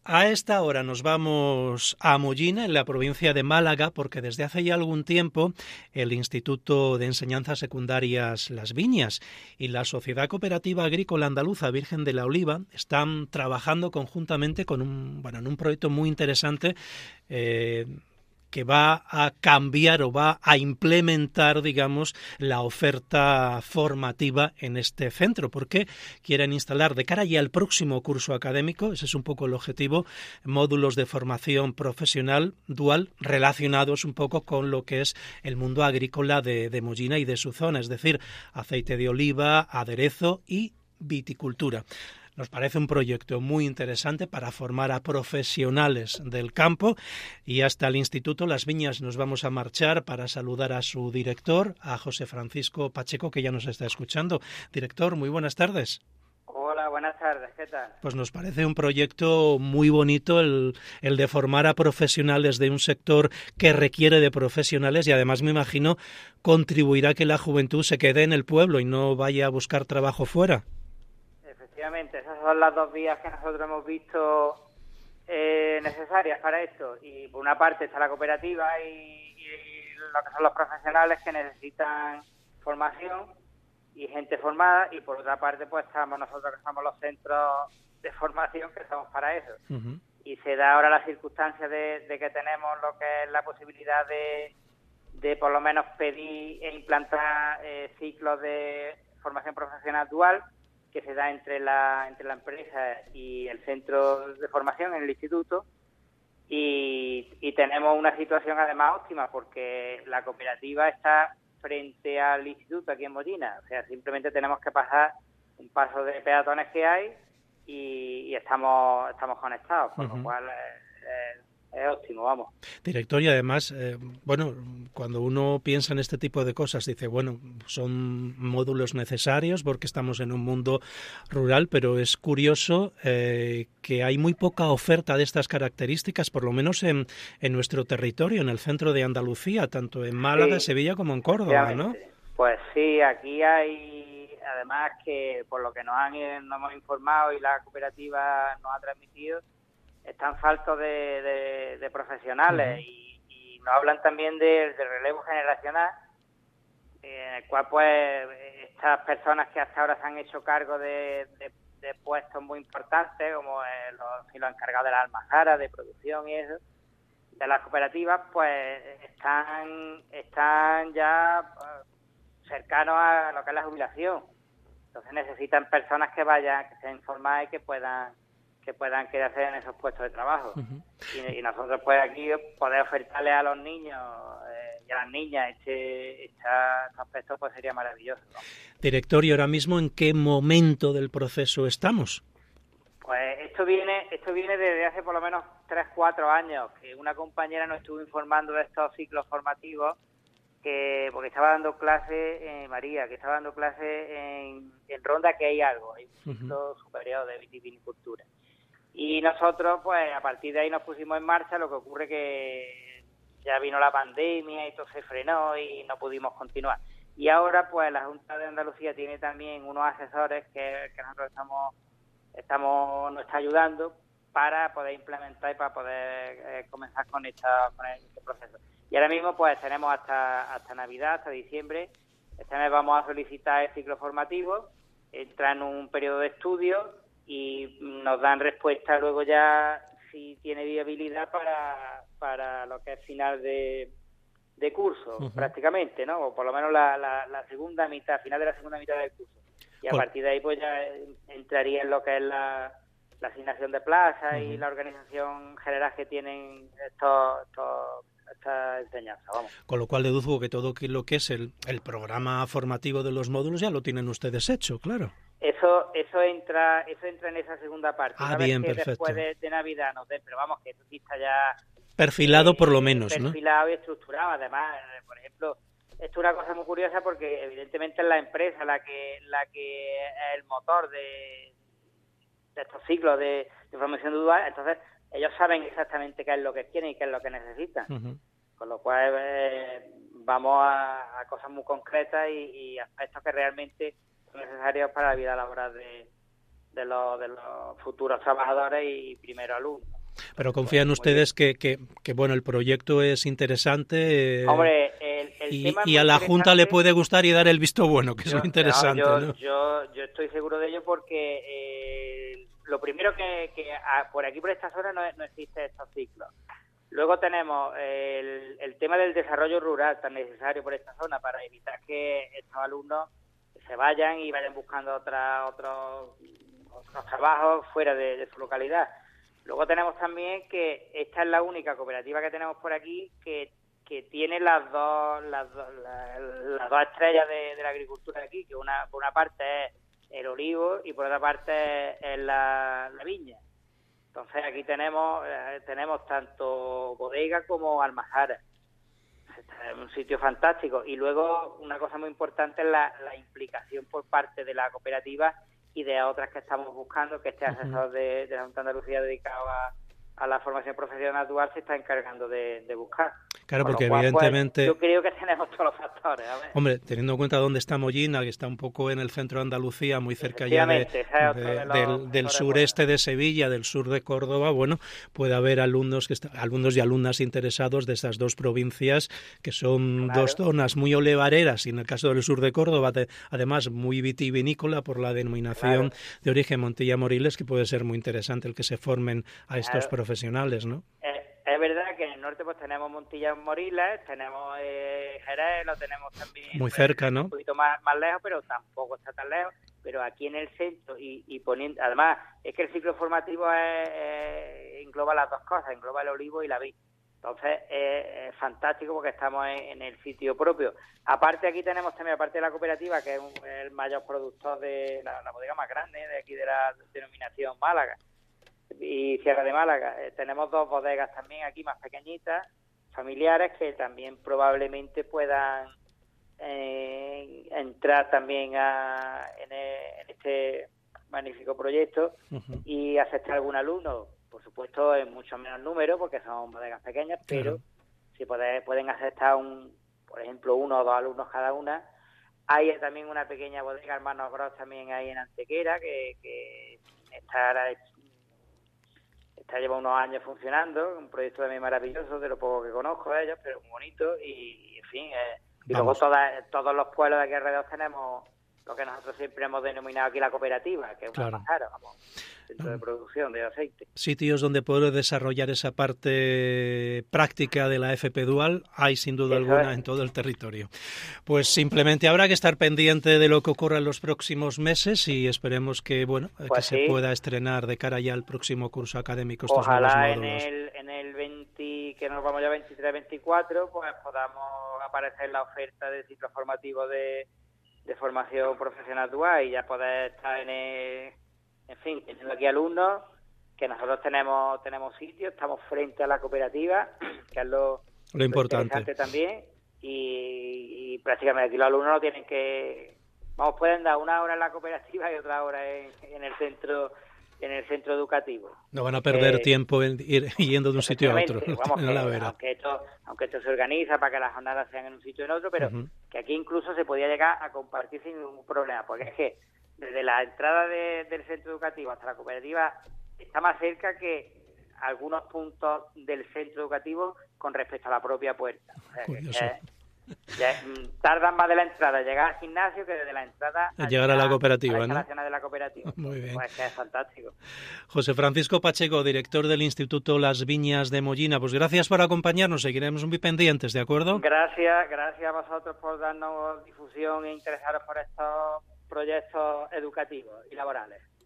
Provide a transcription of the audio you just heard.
A esta hora nos vamos a Mollina, en la provincia de Málaga, porque desde hace ya algún tiempo el Instituto de Enseñanzas Secundarias Las Viñas y la Sociedad Cooperativa Agrícola Andaluza Virgen de la Oliva están trabajando conjuntamente con en un proyecto muy interesante que va a cambiar o va a implementar, digamos, la oferta formativa en este centro, porque quieren instalar de cara ya al próximo curso académico, ese es un poco el objetivo, módulos de formación profesional dual relacionados un poco con lo que es el mundo agrícola de Mollina y de su zona, es decir, aceite de oliva, aderezo y viticultura. Nos parece un proyecto muy interesante para formar a profesionales del campo y hasta el Instituto Las Viñas nos vamos a marchar para saludar a su director, a José Francisco Pacheco, que ya nos está escuchando. Director, muy buenas tardes. Hola, buenas tardes, ¿qué tal? Pues nos parece un proyecto muy bonito el de formar a profesionales de un sector que requiere de profesionales y además me imagino contribuirá a que la juventud se quede en el pueblo y no vaya a buscar trabajo fuera. Efectivamente, esas son las dos vías que nosotros hemos visto necesarias para esto. Y por una parte está la cooperativa y lo que son los profesionales que necesitan formación y gente formada, y por otra parte pues estamos nosotros que somos los centros de formación que estamos para eso. Uh-huh. Y se da ahora la circunstancia de que tenemos lo que es la posibilidad de por lo menos pedir e implantar ciclos de formación profesional dual que se da entre la empresa y el centro de formación en el instituto, y tenemos una situación además óptima porque la cooperativa está frente al instituto aquí en Mollina, o sea, simplemente tenemos que pasar un paso de peatones que hay y estamos conectados, por lo cual es óptimo, vamos. Director, y además, cuando uno piensa en este tipo de cosas, dice, son módulos necesarios porque estamos en un mundo rural, pero es curioso que hay muy poca oferta de estas características, por lo menos en nuestro territorio, en el centro de Andalucía, tanto en Málaga, sí, Sevilla como en Córdoba, ¿no? Pues sí, aquí hay, además que por lo que nos hemos informado y la cooperativa nos ha transmitido, están faltos de profesionales. Uh-huh. y nos hablan también del relevo generacional, en el cual pues estas personas que hasta ahora se han hecho cargo de puestos muy importantes, como los encargados de las almazaras, de producción y eso, de las cooperativas, pues están ya cercanos a lo que es la jubilación. Entonces necesitan personas que sean formadas y que puedan quedarse en esos puestos de trabajo. Uh-huh. Y nosotros pues aquí poder ofertarle a los niños y a las niñas este aspecto pues sería maravilloso, ¿no? Director, ¿y ahora mismo en qué momento del proceso estamos? Pues esto viene desde hace por lo menos 3-4 años, que una compañera nos estuvo informando de estos ciclos formativos, porque estaba dando clase, María, que estaba dando clase en Ronda, que hay un ciclo uh-huh. superior de vitivinicultura. Y nosotros, pues, a partir de ahí nos pusimos en marcha, lo que ocurre que ya vino la pandemia y todo se frenó y no pudimos continuar. Y ahora, pues, la Junta de Andalucía tiene también unos asesores que nosotros nos está ayudando para poder implementar y para poder comenzar con este proceso. Y ahora mismo, pues, tenemos hasta Navidad, hasta diciembre. Este mes vamos a solicitar el ciclo formativo, entra en un periodo de estudio y nos dan respuesta luego ya si tiene viabilidad para lo que es final de curso, uh-huh. prácticamente, ¿no? O por lo menos la segunda mitad, final de la segunda mitad del curso. Y a partir de ahí pues ya entraría en lo que es la asignación de plazas uh-huh. y la organización general que tienen esta enseñanza, vamos. Con lo cual deduzco que todo lo que es el programa formativo de los módulos ya lo tienen ustedes hecho, claro. Eso entra en esa segunda parte. Una bien, vez que perfecto. Después de Navidad nos den, pero vamos, que eso sí está ya perfilado por lo menos, perfilado, ¿no? Y estructurado. Además, por ejemplo, esto es una cosa muy curiosa porque evidentemente es la empresa la que es el motor de estos ciclos de formación dual. Entonces ellos saben exactamente qué es lo que quieren y qué es lo que necesitan. Uh-huh. Con lo cual vamos a cosas muy concretas y aspectos que realmente son necesarios para la vida laboral de los futuros trabajadores y primeros alumnos. Pero confían ustedes que bueno, el proyecto es interesante. Hombre, el tema es y a la Junta le puede gustar y dar el visto bueno, que es lo interesante, ¿no? Yo estoy seguro de ello porque lo primero que por aquí, por esta zona, no existe estos ciclos. Luego tenemos el tema del desarrollo rural tan necesario por esta zona para evitar que estos alumnos se vayan y vayan buscando otros trabajos fuera de su localidad. Luego tenemos también que esta es la única cooperativa que tenemos por aquí que tiene las dos estrellas de la agricultura de aquí, que por una parte es el olivo y por otra parte es la viña. Entonces aquí tenemos tanto bodega como almazara. Es un sitio fantástico. Y luego una cosa muy importante es la implicación por parte de la cooperativa y de otras que estamos buscando, que este asesor de la Junta de Andalucía dedicado a la formación profesional dual se está encargando de buscar. Claro, porque evidentemente... Yo creo que tenemos todos los factores. A ver. Hombre, teniendo en cuenta dónde está Mollina, que está un poco en el centro de Andalucía, muy cerca ya del sureste de Sevilla, del sur de Córdoba, bueno, puede haber alumnos y alumnas interesados de estas dos provincias, que son dos zonas muy olivareras, y en el caso del sur de Córdoba, además muy vitivinícola por la denominación de origen Montilla-Moriles, que puede ser muy interesante el que se formen a estos profesionales, ¿no? Es verdad que en el norte pues tenemos Montilla-Moriles, tenemos Jerez, lo tenemos también muy cerca, ¿no? Un poquito más lejos, pero tampoco está tan lejos. Pero aquí en el centro y poniendo, además es que el ciclo formativo engloba las dos cosas, engloba el olivo y la vid. Entonces es fantástico porque estamos en el sitio propio. Aparte aquí tenemos también, aparte de la cooperativa, que es el mayor productor de la bodega más grande de aquí de la denominación Málaga y Sierra de Málaga, tenemos dos bodegas también aquí más pequeñitas, familiares, que también probablemente puedan entrar también en este magnífico proyecto y aceptar algún alumno, por supuesto en mucho menos número porque son bodegas pequeñas, pero si pueden aceptar por ejemplo 1 o 2 alumnos cada una. Hay también una pequeña bodega Hermanos Gros también ahí en Antequera que lleva unos años funcionando, un proyecto también maravilloso, de lo poco que conozco de ellos, pero muy bonito y en fin, y luego todos los pueblos de aquí alrededor tenemos lo que nosotros siempre hemos denominado aquí la cooperativa, que es una almazara, centro de producción de aceite. Sitios donde poder desarrollar esa parte práctica de la FP Dual hay sin duda alguna en todo el territorio. Pues simplemente habrá que estar pendiente de lo que ocurra en los próximos meses y esperemos que que se pueda estrenar de cara ya al próximo curso académico estos nuevos módulos. En el 20, que nos vamos ya 23-24, pues podamos aparecer en la oferta de ciclo formativo de formación profesional dual y ya poder estar en fin, teniendo aquí alumnos, que nosotros tenemos sitio, estamos frente a la cooperativa, que es lo importante también, y prácticamente aquí los alumnos no tienen pueden dar una hora en la cooperativa y otra hora en el centro educativo. No van a perder tiempo en ir yendo de un sitio a otro. Aunque esto se organiza para que las jornadas sean en un sitio y en otro, pero que aquí incluso se podía llegar a compartir sin ningún problema, porque es que desde la entrada del centro educativo hasta la cooperativa está más cerca que algunos puntos del centro educativo con respecto a la propia puerta. O sea, tardan más de la entrada a llegar al gimnasio que desde la entrada a llegar a la cooperativa, a la instalación de la cooperativa. Muy bien. Pues que es fantástico. José Francisco Pacheco, director del Instituto Las Viñas de Mollina, pues gracias por acompañarnos, seguiremos muy pendientes, ¿de acuerdo? Gracias a vosotros por darnos difusión e interesaros por estos proyectos educativos y laborales.